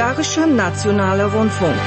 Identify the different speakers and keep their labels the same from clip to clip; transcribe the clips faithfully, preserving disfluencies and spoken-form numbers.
Speaker 1: Bulgarischer Nationaler Rundfunk.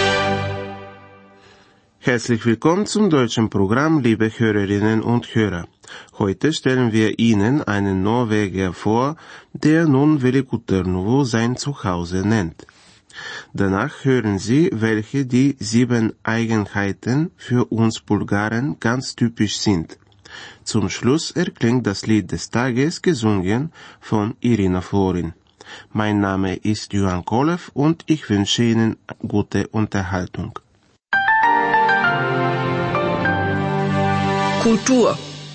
Speaker 2: Herzlich willkommen zum deutschen Programm, liebe Hörerinnen und Hörer. Heute stellen wir Ihnen einen Norweger vor, der nun Veliko Trnovo sein Zuhause nennt. Danach hören Sie, welche die sieben Eigenheiten für uns Bulgaren ganz typisch sind. Zum Schluss erklingt das Lied des Tages, gesungen von Irina Florin. Mein Name ist Johan Kolev und ich wünsche Ihnen gute Unterhaltung.
Speaker 1: Kultur.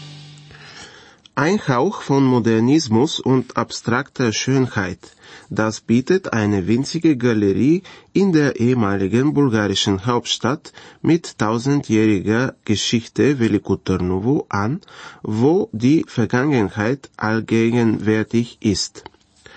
Speaker 2: Ein Hauch von Modernismus und abstrakter Schönheit. Das bietet eine winzige Galerie in der ehemaligen bulgarischen Hauptstadt mit tausendjähriger Geschichte Veliko Trnovo an, wo die Vergangenheit allgegenwärtig ist.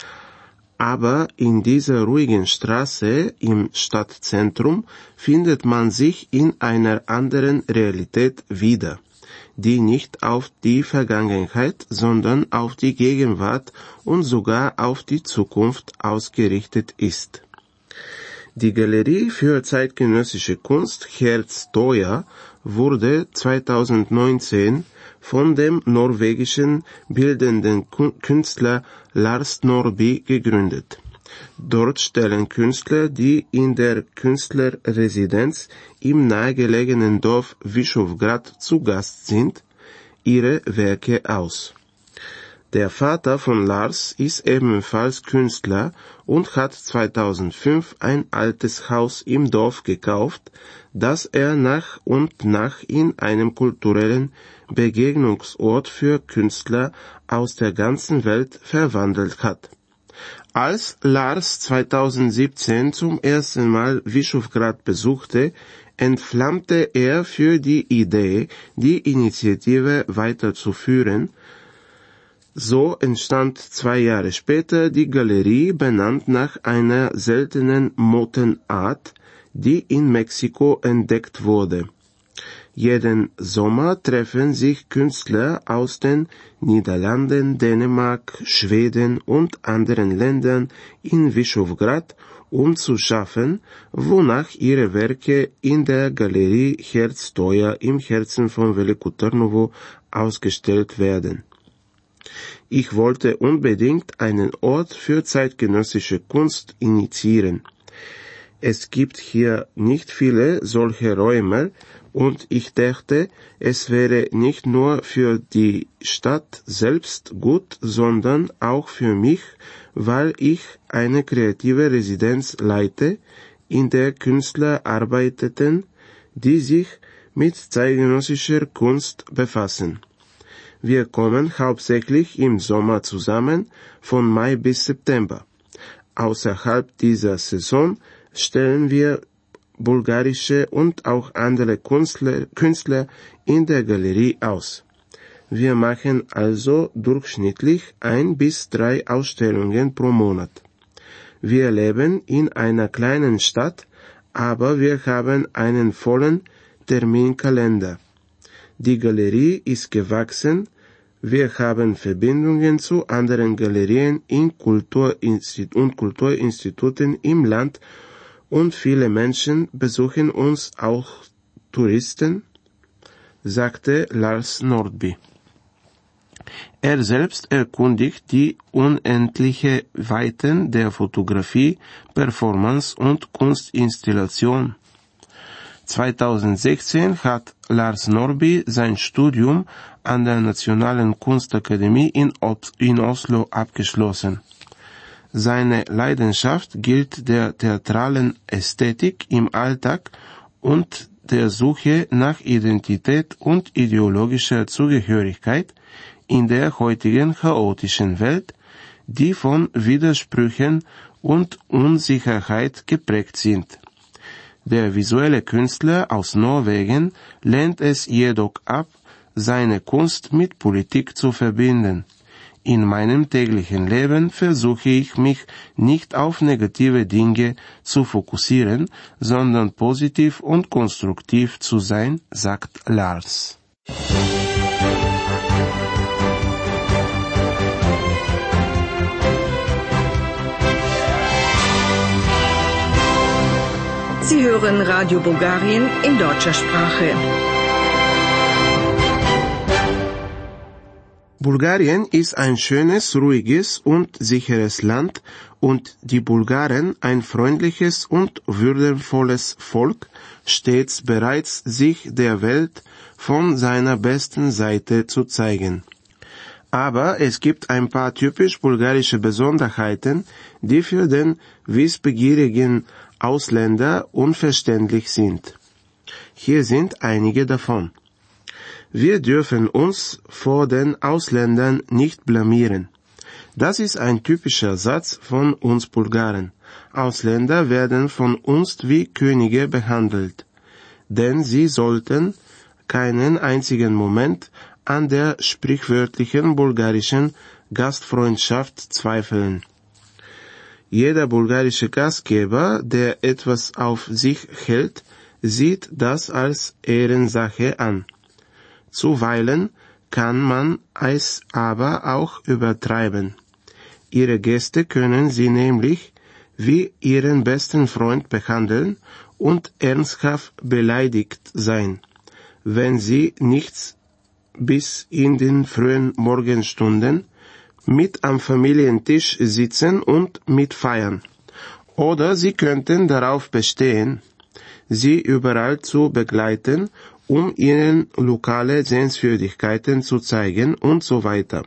Speaker 2: Aber in dieser ruhigen Straße im Stadtzentrum findet man sich in einer anderen Realität wieder, die nicht auf die Vergangenheit, sondern auf die Gegenwart und sogar auf die Zukunft ausgerichtet ist. Die Galerie für zeitgenössische Kunst Herz-Stoja wurde zweitausendneunzehn von dem norwegischen bildenden Künstler Lars Norby gegründet. Dort stellen Künstler, die in der Künstlerresidenz im nahegelegenen Dorf Vyšehrad zu Gast sind, ihre Werke aus. Der Vater von Lars ist ebenfalls Künstler und hat zweitausendfünf ein altes Haus im Dorf gekauft, das er nach und nach in einem kulturellen Begegnungsort für Künstler aus der ganzen Welt verwandelt hat. Als Lars zweitausendsiebzehn zum ersten Mal Vyšehrad besuchte, entflammte er für die Idee, die Initiative weiterzuführen. So entstand zwei Jahre später die Galerie, benannt nach einer seltenen Mottenart, die in Mexiko entdeckt wurde. Jeden Sommer treffen sich Künstler aus den Niederlanden, Dänemark, Schweden und anderen Ländern in Vyšehrad, um zu schaffen, wonach ihre Werke in der Galerie Herz-Stoja im Herzen von Veliko Trnovo ausgestellt werden. Ich wollte unbedingt einen Ort für zeitgenössische Kunst initiieren. Es gibt hier nicht viele solche Räume, und ich dachte, es wäre nicht nur für die Stadt selbst gut, sondern auch für mich, weil ich eine kreative Residenz leite, in der Künstler arbeiteten, die sich mit zeitgenössischer Kunst befassen. Wir kommen hauptsächlich im Sommer zusammen, von Mai bis September. Außerhalb dieser Saison stellen wir bulgarische und auch andere Künstler, Künstler in der Galerie aus. Wir machen also durchschnittlich ein bis drei Ausstellungen pro Monat. Wir leben in einer kleinen Stadt, aber wir haben einen vollen Terminkalender. Die Galerie ist gewachsen, wir haben Verbindungen zu anderen Galerien in Kulturinsti- und Kulturinstituten im Land und viele Menschen besuchen uns, auch Touristen, sagte Lars Norby. Er selbst erkundigt die unendliche Weiten der Fotografie, Performance und Kunstinstallation. zweitausendsechzehn hat Lars Norby sein Studium an der Nationalen Kunstakademie in, in Oslo abgeschlossen. Seine Leidenschaft gilt der theatralen Ästhetik im Alltag und der Suche nach Identität und ideologischer Zugehörigkeit in der heutigen chaotischen Welt, die von Widersprüchen und Unsicherheit geprägt sind. Der visuelle Künstler aus Norwegen lehnt es jedoch ab, seine Kunst mit Politik zu verbinden. In meinem täglichen Leben versuche ich mich nicht auf negative Dinge zu fokussieren, sondern positiv und konstruktiv zu sein, sagt Lars.
Speaker 1: Sie hören Radio Bulgarien in deutscher Sprache.
Speaker 2: Bulgarien ist ein schönes, ruhiges und sicheres Land und die Bulgaren, ein freundliches und würdevolles Volk, stets bereit, sich der Welt von seiner besten Seite zu zeigen. Aber es gibt ein paar typisch bulgarische Besonderheiten, die für den wissbegierigen Ausländer unverständlich sind. Hier sind einige davon. Wir dürfen uns vor den Ausländern nicht blamieren. Das ist ein typischer Satz von uns Bulgaren. Ausländer werden von uns wie Könige behandelt, denn sie sollten keinen einzigen Moment an der sprichwörtlichen bulgarischen Gastfreundschaft zweifeln. Jeder bulgarische Gastgeber, der etwas auf sich hält, sieht das als Ehrensache an. Zuweilen kann man es aber auch übertreiben. Ihre Gäste können sie nämlich wie ihren besten Freund behandeln und ernsthaft beleidigt sein, wenn sie nichts bis in den frühen Morgenstunden mit am Familientisch sitzen und mitfeiern. Oder sie könnten darauf bestehen, sie überall zu begleiten, um ihnen lokale Sehenswürdigkeiten zu zeigen und so weiter.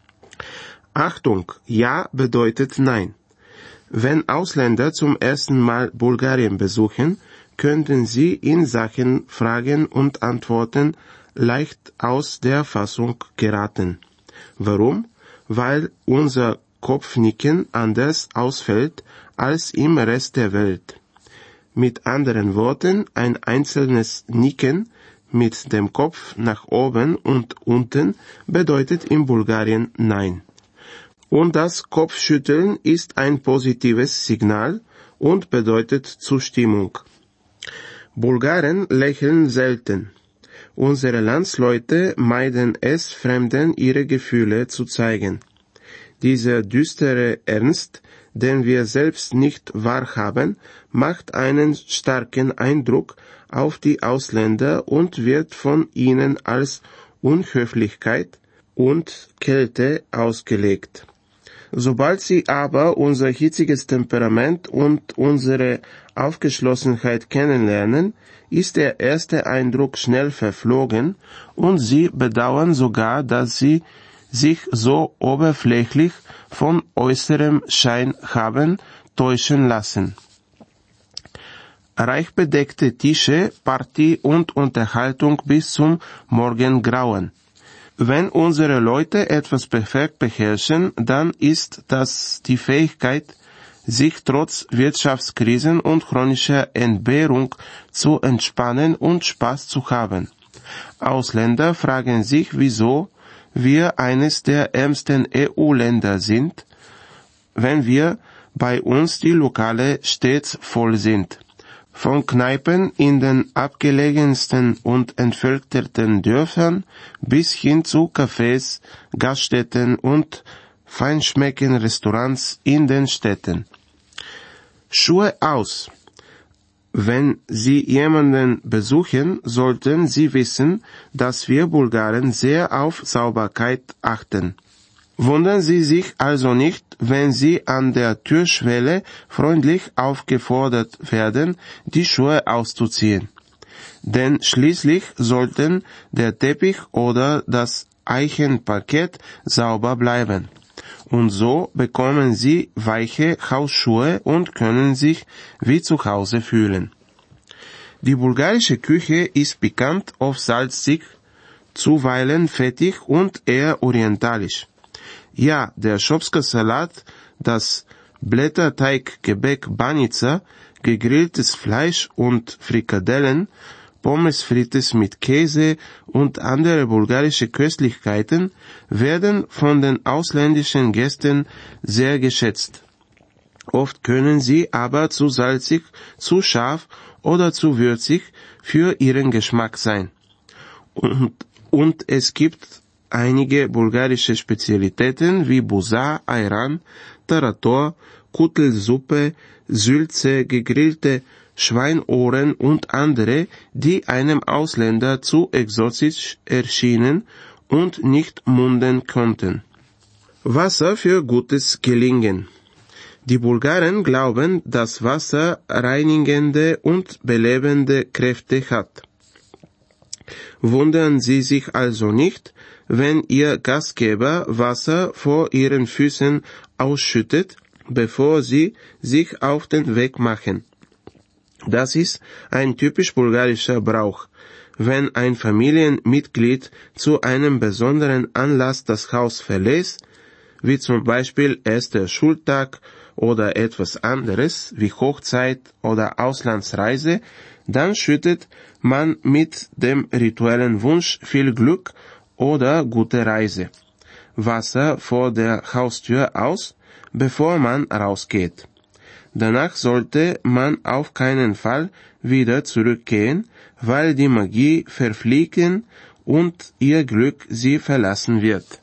Speaker 2: Achtung, ja bedeutet nein. Wenn Ausländer zum ersten Mal Bulgarien besuchen, könnten sie in Sachen Fragen und Antworten leicht aus der Fassung geraten. Warum? Weil unser Kopfnicken anders ausfällt als im Rest der Welt. Mit anderen Worten, ein einzelnes Nicken mit dem Kopf nach oben und unten bedeutet in Bulgarien Nein. Und das Kopfschütteln ist ein positives Signal und bedeutet Zustimmung. Bulgaren lächeln selten. Unsere Landsleute meiden es, Fremden ihre Gefühle zu zeigen. Dieser düstere Ernst, den wir selbst nicht wahrhaben, macht einen starken Eindruck auf die Ausländer und wird von ihnen als Unhöflichkeit und Kälte ausgelegt. Sobald sie aber unser hitziges Temperament und unsere Aufgeschlossenheit kennenlernen, ist der erste Eindruck schnell verflogen und sie bedauern sogar, dass sie sich so oberflächlich von äußerem Schein haben täuschen lassen. Reich bedeckte Tische, Party und Unterhaltung bis zum Morgengrauen. Wenn unsere Leute etwas perfekt beherrschen, dann ist das die Fähigkeit, sich trotz Wirtschaftskrisen und chronischer Entbehrung zu entspannen und Spaß zu haben. Ausländer fragen sich, wieso wir eines der ärmsten E U-Länder sind, wenn wir bei uns die Lokale stets voll sind. Von Kneipen in den abgelegensten und entvölkerten Dörfern bis hin zu Cafés, Gaststätten und feinschmeckenden Restaurants in den Städten. Schuhe aus! Wenn Sie jemanden besuchen, sollten Sie wissen, dass wir Bulgaren sehr auf Sauberkeit achten. Wundern Sie sich also nicht, wenn Sie an der Türschwelle freundlich aufgefordert werden, die Schuhe auszuziehen. Denn schließlich sollten der Teppich oder das Eichenparkett sauber bleiben. Und so bekommen Sie weiche Hausschuhe und können sich wie zu Hause fühlen. Die bulgarische Küche ist pikant, oft salzig, zuweilen fettig und eher orientalisch. Ja, der Schopska-Salat, das Blätterteiggebäck Banica, gegrilltes Fleisch und Frikadellen, Pommes frites mit Käse und andere bulgarische Köstlichkeiten werden von den ausländischen Gästen sehr geschätzt. Oft können sie aber zu salzig, zu scharf oder zu würzig für ihren Geschmack sein. Und, und es gibt einige bulgarische Spezialitäten wie Buza, Ayran, Tarator, Kutelsuppe, Sülze, gegrillte Schweinohren und andere, die einem Ausländer zu exotisch erschienen und nicht munden konnten. Wasser für gutes Gelingen. Die Bulgaren glauben, dass Wasser reinigende und belebende Kräfte hat. Wundern Sie sich also nicht, wenn Ihr Gastgeber Wasser vor Ihren Füßen ausschüttet, bevor Sie sich auf den Weg machen. Das ist ein typisch bulgarischer Brauch. Wenn ein Familienmitglied zu einem besonderen Anlass das Haus verlässt, wie zum Beispiel erster Schultag oder etwas anderes, wie Hochzeit oder Auslandsreise, dann schüttet man mit dem rituellen Wunsch viel Glück oder gute Reise Wasser vor der Haustür aus, bevor man rausgeht. Danach sollte man auf keinen Fall wieder zurückgehen, weil die Magie verfliegen und ihr Glück sie verlassen wird.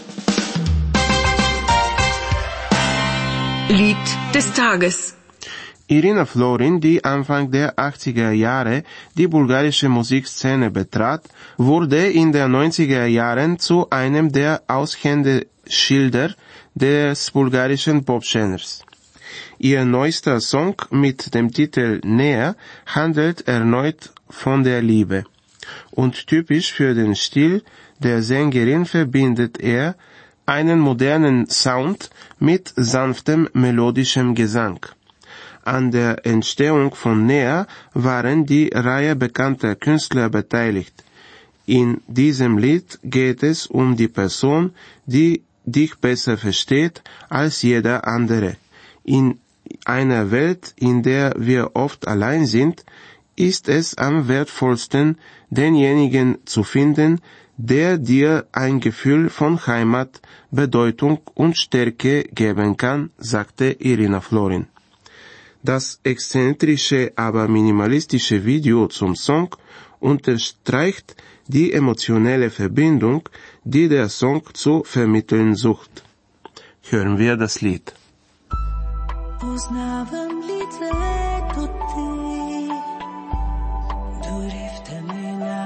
Speaker 1: Lied des Tages.
Speaker 2: Irina Florin, die Anfang der achtziger Jahre die bulgarische Musikszene betrat, wurde in den neunziger Jahren zu einem der Aushängeschilder des bulgarischen Popgenres. Ihr neuester Song mit dem Titel Näher handelt erneut von der Liebe. Und typisch für den Stil der Sängerin verbindet er einen modernen Sound mit sanftem melodischem Gesang. An der Entstehung von Näher waren die Reihe bekannter Künstler beteiligt. In diesem Lied geht es um die Person, die dich besser versteht als jeder andere. In einer Welt, in der wir oft allein sind, ist es am wertvollsten, denjenigen zu finden, der dir ein Gefühl von Heimat, Bedeutung und Stärke geben kann, sagte Irina Florin. Das exzentrische, aber minimalistische Video zum Song unterstreicht die emotionelle Verbindung, die der Song zu vermitteln sucht. Hören wir das Lied.
Speaker 3: Познавам лицето ти, дори в тъмнина.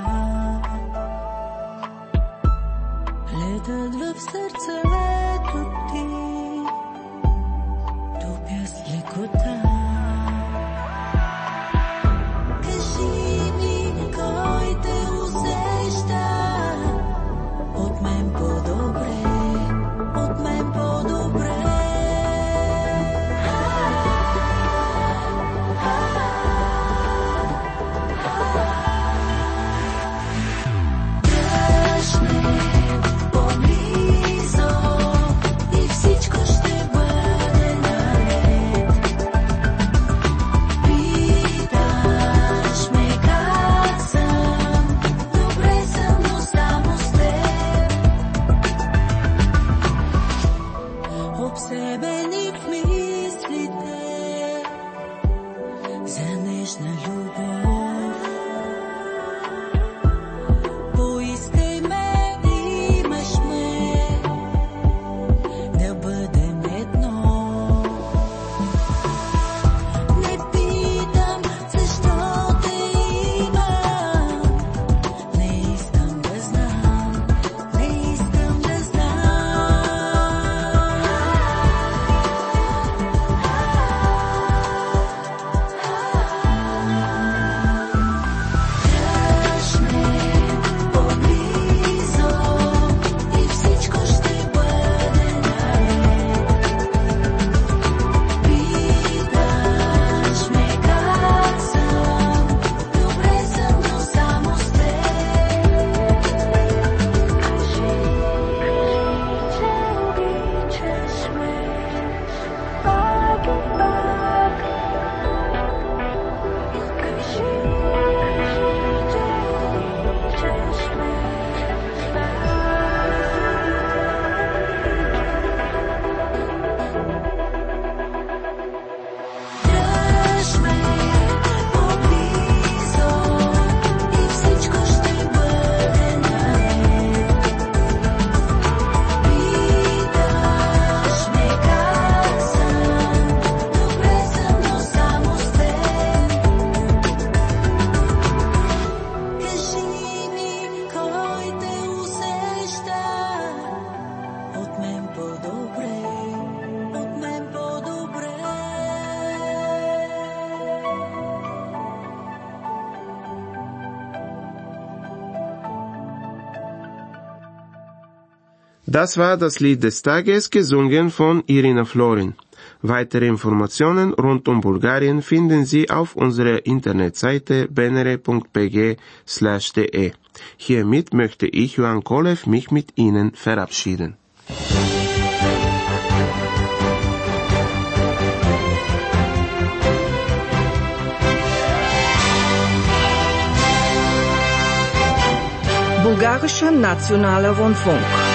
Speaker 3: Летът в сърцето ти, топя с лекота. Кажи ми, кой те усеща, от мен по-добре, от мен по-добре.
Speaker 2: Das war das Lied des Tages, gesungen von Irina Florin. Weitere Informationen rund um Bulgarien finden Sie auf unserer Internetseite benere.pg slash de. Hiermit möchte ich, Johann Kolev, mich mit Ihnen verabschieden.
Speaker 1: Bulgarischer Nationaler Rundfunk